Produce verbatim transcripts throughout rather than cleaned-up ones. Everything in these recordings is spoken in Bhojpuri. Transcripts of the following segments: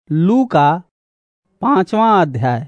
लू का पांचवा अध्याय।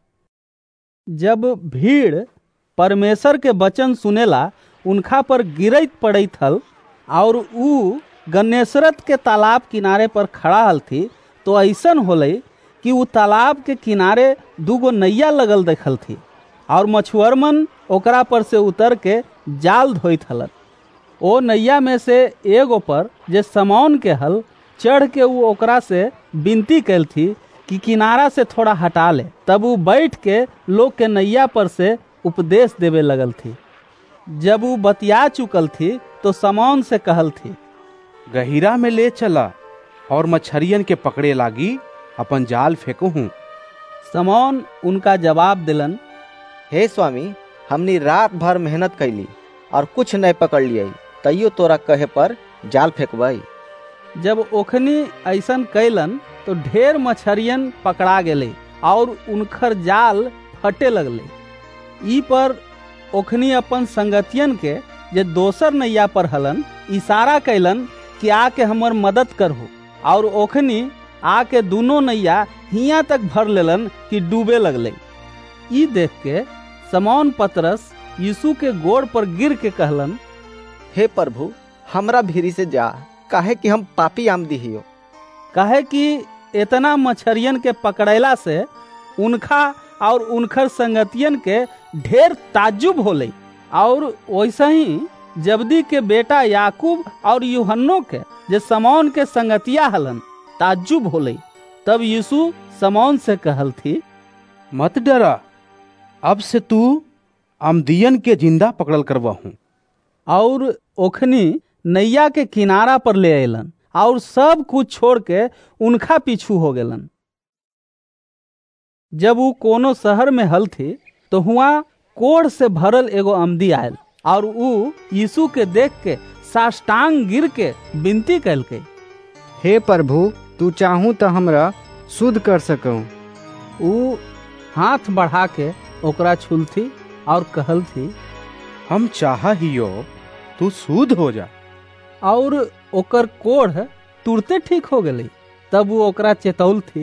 जब भीड़ परमेश्वर के वचन सुनेला उनका पर गिरत पड़त हल और ऊ गन्नेसरत के तालाब किनारे पर खड़ा हल थी, तो ऐसन होले कि ऊ तालाब के किनारे दूगो नैया लगल देखल थी और मछुअरमन ओकरा पर से उतर के जाल धोइत हलन। ओ नैया में से एगो पर जे समौन के हल चढ़ के ऊ ओकरा से विनती कैल थी कि किनारा से थोड़ा हटा ले। तब ऊ बैठ के लोग के नैया पर से उपदेश देवे लगल थी। जब ऊ बतिया चुकल थी तो समौन से कहल थी, गहिरा में ले चला और मछरियन के पकड़े लागी अपन जाल फेंको हूँ। समौन उनका जवाब दिलन, हे स्वामी, हमनी रात भर मेहनत कैली और कुछ नहीं पकड़ लिये, तैयो तोरा कहे पर जाल फेंकबई। जब ओखनी ऐसन कैलन तो ढेर मछरियन पकड़ा गेले और उनकर जाल फटे लगले। ई पर ओखनी अपन संगतियन के जे दोसर नैया पर हलन इशारा कैलन कि आके हमर मदद करहो, और ओखनी आके दोनों नैया हिया तक भर लेलन कि डूबे लगले। ई देख के समौन पतरस यीशु के गोड़ पर गिर के कहलन, हे प्रभु, हमरा भीरी से जा, काहे कि हम पापी आमदी हियो। काहे कि इतना मछरियन के पकड़ैला से उनका और उनकर संगतियन के ढेर ताज्जुब होले, और वैसे ही जब्दी के बेटा याकूब और यूहन्नो के जे समौन के संगतिया हलन ताज्जुब होले। तब यीशु समौन से कहल थी, मत डरा, अब से तू आमदियन के जिंदा पकड़ल करवा हूँ। और ओखनी नैया के किनारा पर ले अलन और सब कुछ छोड़ के उनका पीछू हो गेलन। जब वो कोनो शहर में हल थी तो हुआ कोढ़ से भरल एगो आमदी आयल, और ऊ यीशु के देख के साष्टांग गिर के विनती कैलके, हे प्रभु, तू चाहूं तो हमरा शुद्ध कर सकूं। ऊ हाथ बढ़ा के ओकरा छुलथी और कहल थी, हम चाह हियो तू शुद्ध हो जा। और ओकर कोढ़ तुरते ठीक हो गई। तब वो ओकरा चेतौल थी,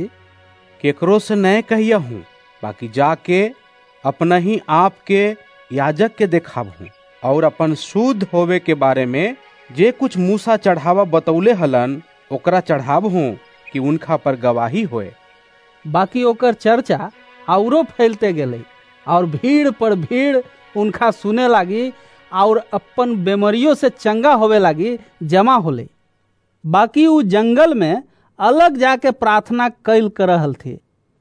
केकरो से नए कहिया हूँ, बाकी जाके अपना ही आप के याजक के देखाब हूँ, और अपन शुद्ध होवे के बारे में जे कुछ मूसा चढ़ावा बतौले हलन ओकरा चढ़ाब हूँ कि उनका पर गवाही होए। बाकी ओकर चर्चा औरो फैलते गेले और भीड़ पर भीड़ उनका सुने लागी और अपन बीमारियों से चंगा होवे लागी जमा होले। बाकी वो जंगल में अलग जाके प्रार्थना कैल कर रहल थी।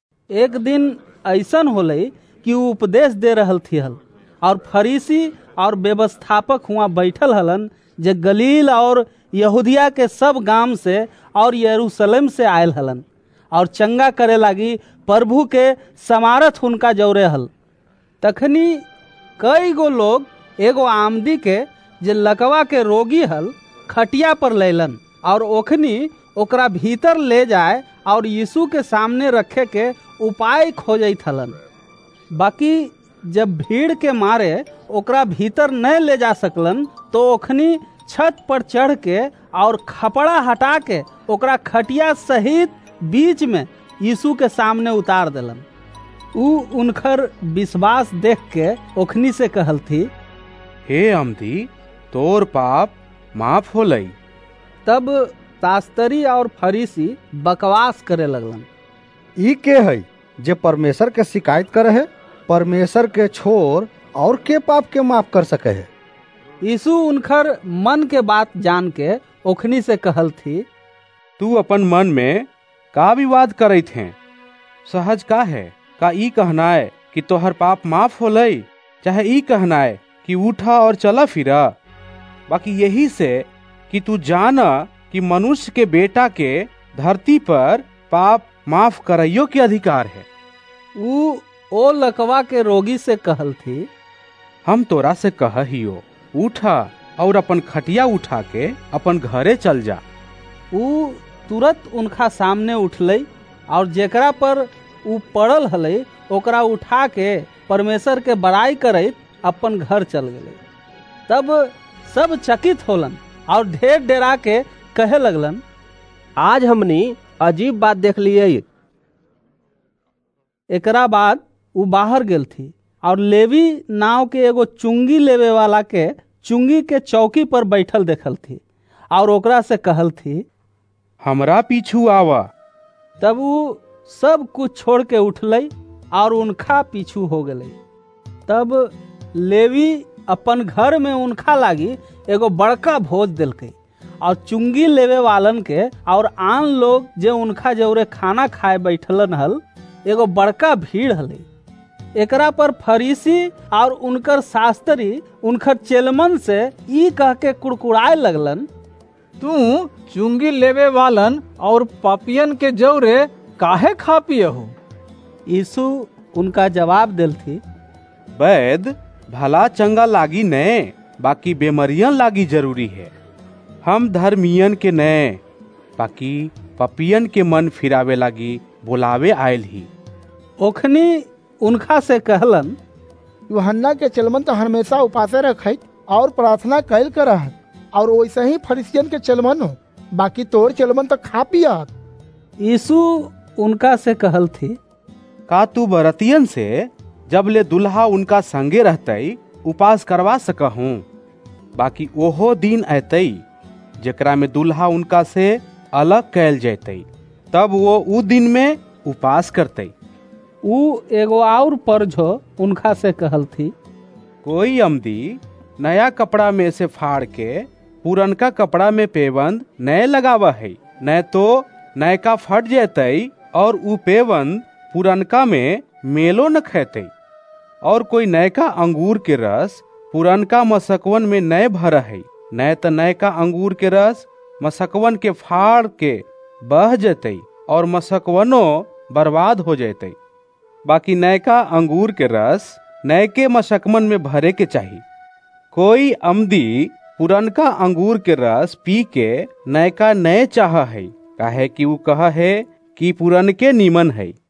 एक दिन ऐसन होले कि वो उपदेश दे रहल थी हल, और फरीसी और व्यवस्थापक हुआ बैठल हलन जे गलील और यहूदिया के सब गांव से और यरूशलेम से आयल हलन, और चंगा करे लागी प्रभु के समारथ उनका जौरे हल। तखनी कई गो लोग एगो आमदी के जे लकवा के रोगी हल खटिया पर लेलन, और ओखनी ओकरा भीतर ले जाए और यीशु के सामने रखे के उपाय खोजत हलन। बाकी जब भीड़ के मारे ओकरा भीतर नहीं ले जा सकलन तो ओखनी छत पर चढ़ के और खपड़ा हटा के ओकरा खटिया सहित बीच में यीशु के सामने उतार देलन। ऊ उनकर विश्वास देख के ओखनी से कहल थी, हे आमदी, तोर पाप माफ होलई। तब शास्त्री और फरीसी बकवास करे लगलन, ई के है जे परमेश्वर के शिकायत करे है? परमेश्वर के छोड़ और के पाप के माफ कर सके है? यीशु उनकर मन के बात जान के ओखनी से कहल थी, तू अपन मन में का विवाद करत हैं? सहज का है, का ई कहना है कि तोहर पाप माफ होलई, चाहे ई कहना है कि उठा और चला फिरा? बाकी यही से कि तू जाना कि मनुष्य के बेटा के धरती पर पाप माफ करइयो के अधिकार है। ऊ ओ लकवा के रोगी से कहल थी, हम तोरा से कह हियो, उठा और अपन खटिया उठा के अपन घरे चल जा। ऊ तुरंत उनका सामने उठलई और जेकरा पर ऊ पड़ल हले ओकरा उठा के परमेश्वर के बड़ाई करत अपन घर चल गए। तब सब चकित होलन और ढेर डेरा के कहे लगलन, आज हमनी अजीब बात देख लिए। एकरा बाद उ बाहर गेल थी और लेवी नाव के एगो चुंगी लेवे वाला के चुंगी के चौकी पर बैठल देखल थी और ओकरा से कहल थी, हमरा पीछू आवा। तब उ सब कुछ छोड़ के उठलई और उनका पीछू हो गई। तब लेवी अपन घर में उनका लागी एगो बड़का भोज दिलकई और चुंगी लेवे वालन के और आन लोग जे उनका जौरे खाना खाए बैठलन हल एगो बड़का भीड़ हले। एकरा पर फरीसी और उनकर शास्त्री उनकर चेलमन से ई कह के कुड़कुड़ाए लगलन, तू चुंगी लेवे वालन और पापियन के जौरे काहे खा पिए हो? यीशु उनका जवाब दिल थी, वैद भला चंगा लागी ने, बाकी बेमरियन लागी जरूरी है। हम धर्मियन के ने, बाकी पपियन के मन फिरावे लागी बुलावे आयल ही। ओखनी उनका से कहलन, यूहन्ना के चलमन तो हमेशा उपासे रखत और प्रार्थना कैल करत, और वैसे ही फरीसियन के चलमन हो, बाकी तोर चलमन तो खा पियत। यीशु उनका से कहल थी, का तू बरतियन से जब ले दुल्हा उनका संगे रहतई उपास करवा सकहूँ? बाकी ओहो दिन अतई जेकरा में दुल्हा उनका से अलग कैल जैतई, तब वो उ दिन में उपास करतई। उ एगो और परझो उनका से कहल थी, कोई अमदी नया कपड़ा में से फाड़ के पुरनका कपड़ा में पेबंद नए लगावा है, न तो नयका फट जैतई और उ पेबंद पुरनका में मेलो न खैतई। और कोई नयका अंगूर के रस पुरनका मसकवन में नए भर है, न तो नयका अंगूर के रस मसकवन के फाड़ के बह जतई और मसकवनो बर्बाद हो जैतई। बाकी नयका अंगूर के रस नयके मशकमन में भरे के चाहिए। कोई अमदी पुरनका अंगूर के रस पी के नयका नए चाह है, काहे कि उ कह है कि पुरनके नीमन है।